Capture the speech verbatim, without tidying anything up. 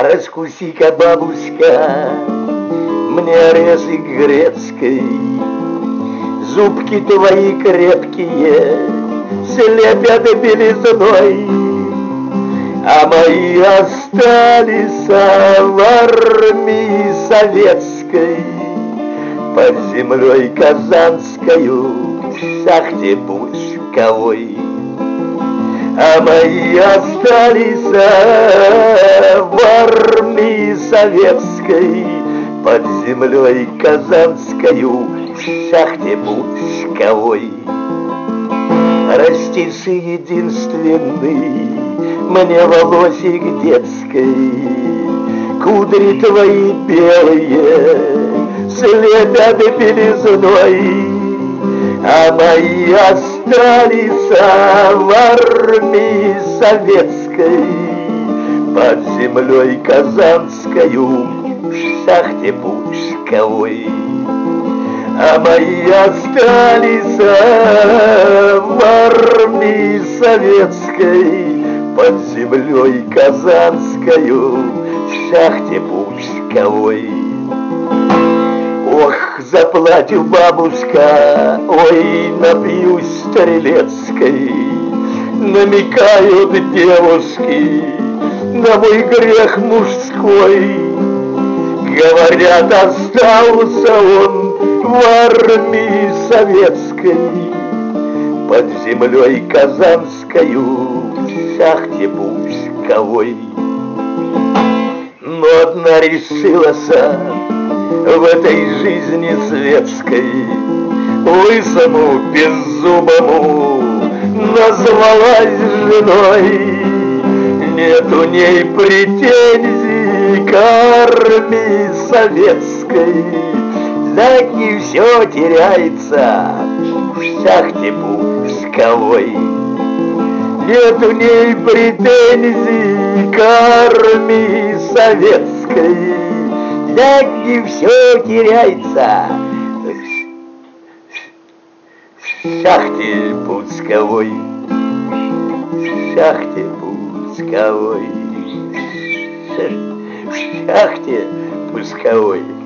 Раскуси-ка, бабушка, мне орешек грецкой. Зубки твои крепкие слепят белизной, а мои остались в армии советской, под землей казанскою в шахте пусковой. А мои остались в армии советской, под землей казанскою в шахте пусковой. Растишь единственный мне волосик детской, кудри твои белые слепят белизной, а мои остались в армии советской, под землей казанскою в шахте пусковой. А мои остались в армии советской, под землей казанскою в шахте пусковой. Ох, заплатю, бабушка, ой, напьюсь стрелецкой. Намекают девушки на мой грех мужской. Говорят, остался он в армии советской, под землей казанскою в шахте пусковой. Но одна решилась в этой жизни светской, лысому беззубому назвалась женой. Нет у ней претензий к армии советской, так и все теряется в шахте пусковой. Нет у ней претензий к армии советской, так и все теряется в шахте пусковой. В шахте пусковой. В шахте пусковой.